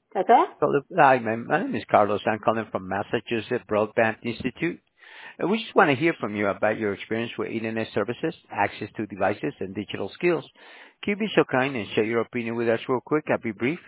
Okay? Hi, my name is Carlos. I'm calling from Massachusetts Broadband Institute. We just want to hear from you about your experience with Internet services, access to devices, and digital skills. Can you be so kind and share your opinion with us real quick? I'll be brief.